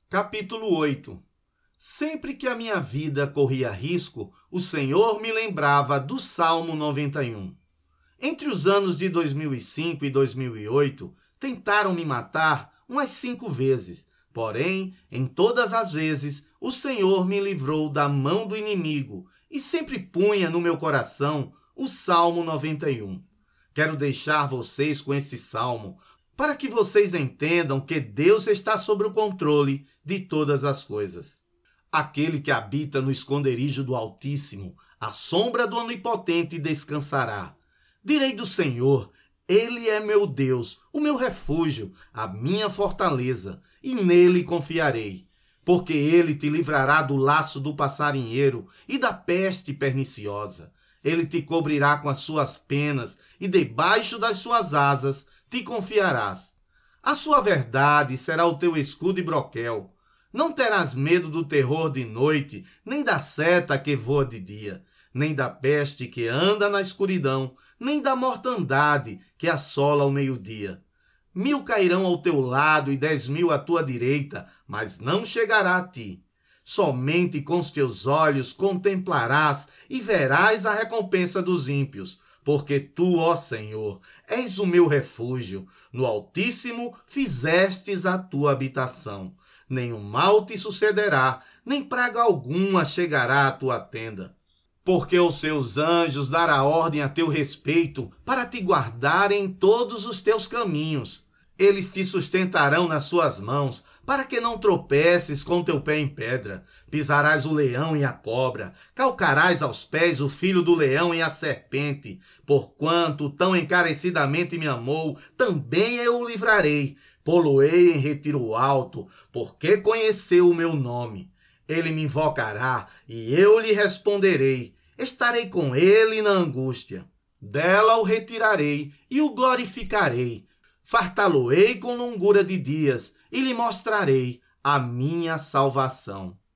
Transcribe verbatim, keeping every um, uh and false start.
Capítulo oito. Sempre que a minha vida corria risco, o Senhor me lembrava do Salmo noventa e um. Entre os anos de dois mil e cinco e dois mil e oito, tentaram me matar umas cinco vezes. Porém, em todas as vezes, o Senhor me livrou da mão do inimigo e sempre punha no meu coração o Salmo noventa e um. Quero deixar vocês com esse salmo para que vocês entendam que Deus está sob o controle de todas as coisas. Aquele que habita no esconderijo do Altíssimo, à sombra do Onipotente descansará. Direi do Senhor, Ele é meu Deus, o meu refúgio, a minha fortaleza, e nele confiarei. Porque Ele te livrará do laço do passarinheiro e da peste perniciosa. Ele te cobrirá com as suas penas e debaixo das suas asas te confiarás. A sua verdade será o teu escudo e broquel. Não terás medo do terror de noite, nem da seta que voa de dia, nem da peste que anda na escuridão, nem da mortandade que assola ao meio-dia. Mil cairão ao teu lado e dez mil à tua direita, mas não chegará a ti. Somente com os teus olhos contemplarás e verás a recompensa dos ímpios, porque tu, ó Senhor, és o meu refúgio. No Altíssimo fizestes a tua habitação. Nenhum mal te sucederá, nem praga alguma chegará à tua tenda. Porque aos seus anjos dará ordem a teu respeito, para te guardarem em todos os teus caminhos. Eles te sustentarão nas suas mãos, para que não tropeces com teu pé em pedra. Pisarás o leão e a cobra, calcarás aos pés o filho do leão e a serpente. Porquanto tão encarecidamente me amou, também eu o livrarei. Pô-lo-ei em retiro alto, porque conheceu o meu nome. Ele me invocará, e eu lhe responderei. Estarei com ele na angústia. Dela o retirarei e o glorificarei. Fartá-lo-ei com longura de dias, e lhe mostrarei a minha salvação.